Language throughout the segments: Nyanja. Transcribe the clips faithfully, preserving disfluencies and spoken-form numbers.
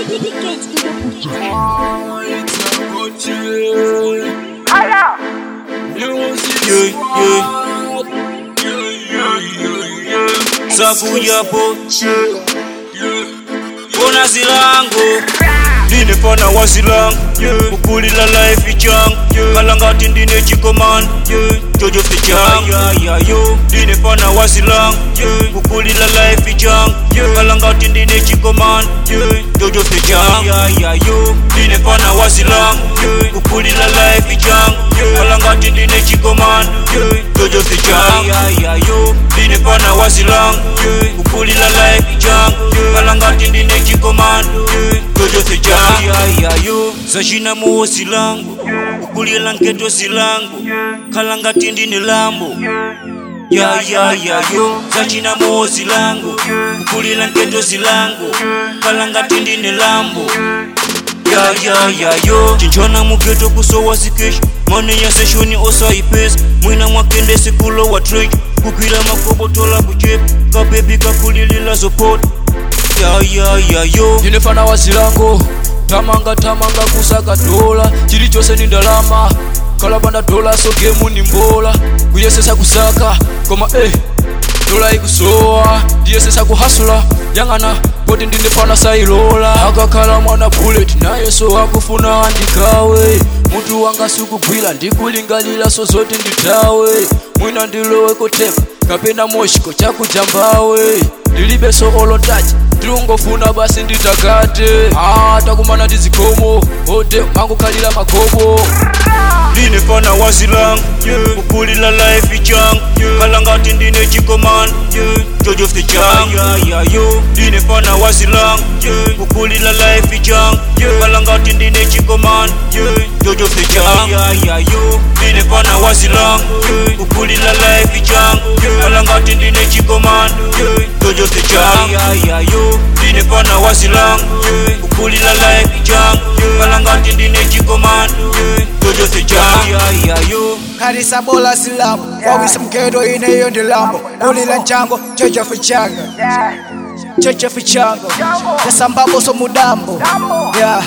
Sakuja po Pona zilango Dine pana wa zilango Kukulila life ichang Kalangati ndine chikoman Jojo fichang Dine pana wa zilango Kukulila life ichang Kalangati ndine chikoman Jojo fichang Dine pana wa zilango Kukulila life ichang Kalangati ndine chikoman Jojo fichang Dine pana wa zilango Kukulila life ichang Kalangati ndine chikoman Jojo fichang Zashina mo silango Kukulila nketo silango Kalangati ndine lambo Ya ya ya yo Zashina mo silango Kukulila nketo silango Kalangati ndine lambo Ya ya ya yo Chinchona mugeto kusowa sikesh Mane ya seshoni osa ipes Mwina mwakende sikulo wa trade Kukila makobo tola kuchep Kabebi kakulilila support Ya ya ya yo Dine fana wa silango Tamanga tamanga kusaka dola Chili chose ni ndalama Kalabanda dola so gemu ni mbola Kuyesesa kusaka Koma eh dola ikusoa Diyesesa kuhasula Yangana Kodi ndine fana sailola Akakala mwana bullet Na yeso wakufuna andikawe Mutu wanga suku gwila Ndikulingalila so zote nditawe Mwina ndilowe kotepa Kapenda moshiko chaku jambawe Nilibe so olo touch Drungo funa basi nditakate Ah takumana tizikomo Ode mangu kalila makobo Dine fana wa zilango Kukulila life ichang Kalangati ndine chikoman Jojo fichang Dine fana wa zilango Kukulila life ichang Kalangati ndine chikoman Jojo fichang Dine fana wa zilango Kukulila life ichang Kalangati ndine chikoman Jojo fichang Dine fana wa zilango Kukulila life ichang Kalangati ndine chikoman Jojo fichang Karisa bola silambo Wawisa mkedo ine yondi lambo Ulila nchango Jojo fichanga Jojo fichanga Yasamba boso mudambo Yeah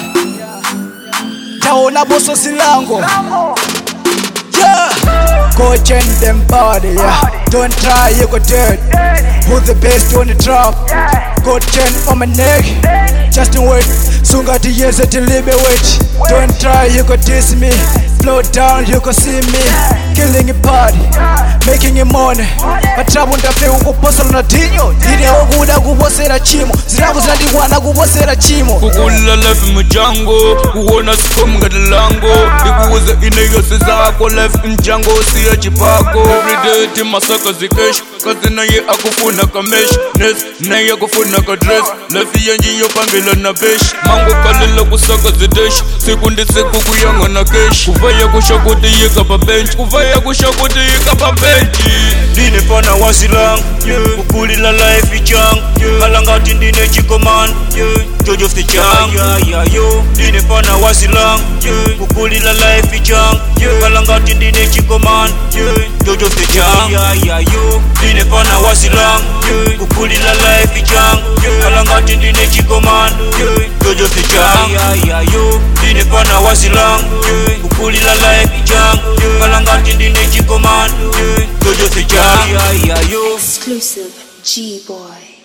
Taona boso silango Yeah Go change them body, yeah. Don't try, you go dead. Who's the best on the trap? Go chain on my neck. Just wait, soon got the years to live wait. Don't try, you go diss me. Flow down, you go see me. Killing a party, making it money. Atrabu ndafe uko posalo na tinyo. Dine oguda kubosera chimo. Zirabu zinadiwana kubosera chimo. Kukula life mjango. Kuona sikomu ngadilango. Ikuuze ineyo sizako life mjango. Siya chipako everyday timasaka zikesh Kazi naye akufuna kamesh Nes naye akufuna kadress Life yanji yopangela na besh Mango kalila kusaka zidesh Sekundi seku kuyanga na kesh Kuvaya kushakote yeka pa bench Kuvaya kushakote yeka pa bench Dine fana wa zilango Kukulila life ichang Kalangati ndine chikoman Jojo fichang Dine fana wa zilango Kukulila life ichang Kalangati ndine chikoman Jojo fichang Dine fana wa zilango Kukulila life ichang Kalangati ndine chikoman Jojo fichang Dine fana wa zilango Kukulila life ichang Kalangati ndine chikoman Jojo fichang Exclusive G-Boy.